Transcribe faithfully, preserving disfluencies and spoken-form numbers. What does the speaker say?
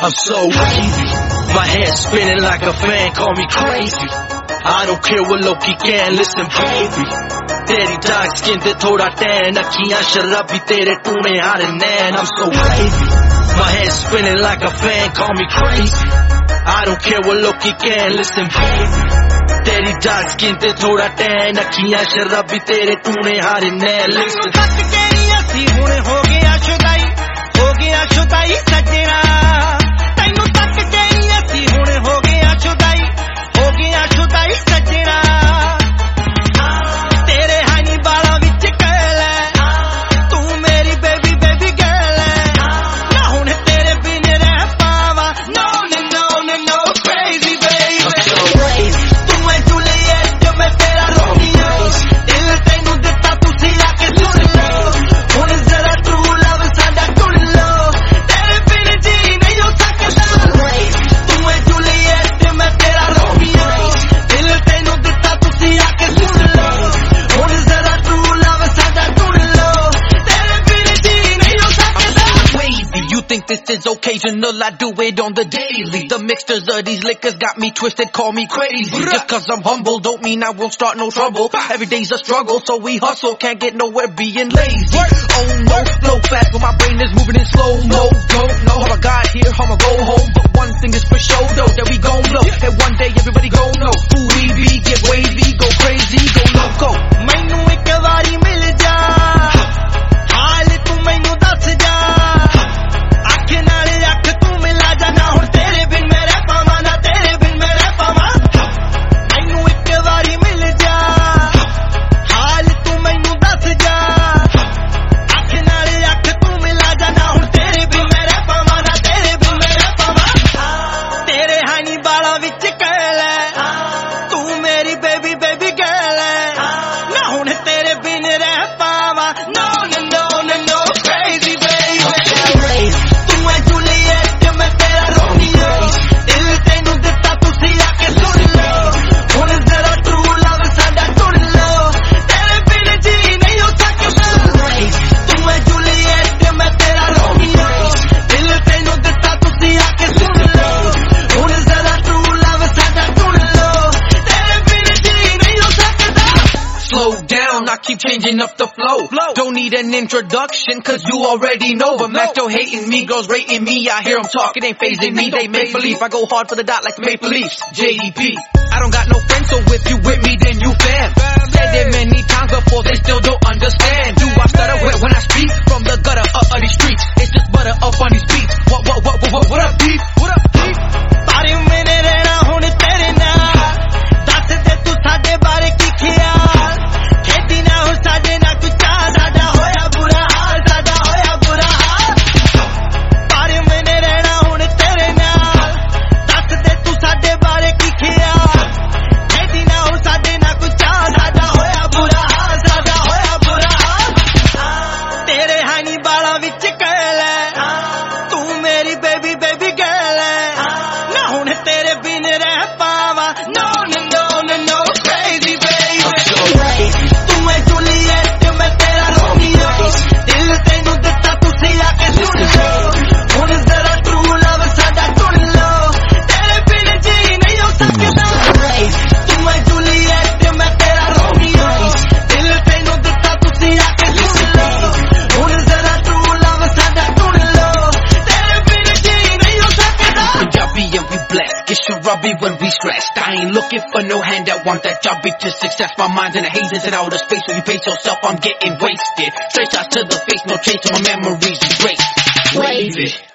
I'm so wavy, my head spinning like a fan, call me crazy. I don't care what Loki can, listen baby. तेरी dark skin ते थोड़ा tan, अखियां शराबी तेरे टूने हारे नैन. I'm so wavy, my head spinning like a fan, call me crazy. I don't care what Loki can, listen baby. तेरी dark skin ते थोड़ा tan, अखियां शराबी तेरे टूने हारे नैन. Listen. तक के असी हुणे हो गया शुदाई, हो गया शुदाई सजना. तैनू तक के असी हुणे हो गया शुदाई, हो गया शुदाई सजना. तेरे हानी बाला विच कहल है, तू मेरी बेबी बेबी गर्ल है. ना हुणे तेरे बिन रह पावा, no no no no no crazy baby. तू है जूलियट मैं तेरा रोमियो, दिल तैनू दिता तुसी आके सुन लो. हुण जरा true love साडा ढूंढ लो, तेरे बिन जी नहीं हो सकदा. तू है जूलियट मैं तेरा रोमियो, दिल तैनू दिता तुसी आके सुन लो. हुण जरा true love साडा ढूंढ लो, तेरे बिन जी नहीं हो सकदा. Wavy, you think this is occasional, I do it on the daily. The mixtures of these liquors got me twisted, call me crazy. Just cause I'm humble don't mean I won't start no trouble. Every day's a struggle, so we hustle, can't get nowhere being lazy. Oh no, flow fast when my brain is moving in slow-mo. Don't know how I got here, how I'ma go home, but one thing is for sure though, that we gon' blow. And one day everybody gon' know who we be, get wavy, go crazy, go loco. मैनू एक वारी मिल जा, हाल तू मैनू दस जा. अख नाल अख तू मिला जा, ना हुण तेरे बिन मैं रह पावां, ना तेरे बिन मैं रह पावां. मैनू एक वारी मिल जा, हाल तू मैनू दस जा. अख नाल अख तू मिला जा, ना हुण तेरे बिन मैं रह पावां, ना तेरे बिन मैं रह पावां. तेरे हानी बाला विच कहल है, तू मेरी बेबी बेबी गर्ल है. ना हुण तेरे बिन रह पावा, no no no no no crazy baby. तू है जूलियट मैं तेरा रोमियो, दिल तैनू दिता तुसी आके सुन लो. हुण जरा true love साडा ढूंढ लो, तेरे बिन जी नहीं हो सकदा. तू है जूलियट मैं तेरा रोमियो, दिल तैनू दिता तुसी आके सुन लो. हुण जरा true love साडा ढूंढ लो, तेरे बिन जी नहीं हो सकदा. Slow down, I keep changing up the flow. Don't need an introduction, cause you already know. But man still hating me, girls rating me. I hear them talking, ain't phasing me. They make believe I go hard for the dot like the Maple Leafs. J D P, I don't got no friends, so if you with me, then you fam. Said it many times before, they still don't understand. Do I stutter when when I speak? From the gutter up of these streets, it's just butter up on these beats. What, what, what, what, what, what up, beef? What up, beef? तारे मेरे रहना हुण तेरे नाल, दस दे तू साडे बारे की ख्याल. खेती ना हो साडे ना कुछ चाह, साडा होया बुरा हाल, साडा होया बुरा हाल. तारे मेरे रहना हुण तेरे नाल, दस दे तू साडे बारे की ख्याल. खेती ना हो साडे ना कुछ चाह, साडा होया बुरा हाल, साडा होया बुरा हाल. तेरे हानी बाला विच कहल है, तू मेरी बेबी बेबी गर्ल है. ना हुण तेरे बिन रह पावा, no no no no no crazy baby. तू है जूलियट मैं तेरा रोमियो, दिल तैनू दिता तुसी आके सुन लो. हुण जरा true love साडा ढूंढ लो, तेरे बिन जी नहीं हो सकदा. तू है जूलियट मैं तेरा रोमियो, दिल तैनू दिता तुसी आके सुन लो. हुण जरा true love साडा ढूंढ लो, तेरे बिन जी नहीं हो सकदा. Punjabi and we blessed, get sharabbi when we stressed. I ain't looking for no handout, want that job beat to success. My mind's in the hazes and outer space, when you pace yourself, I'm getting wasted. Straight shots to the face, no chase, my memories erased. Wave it.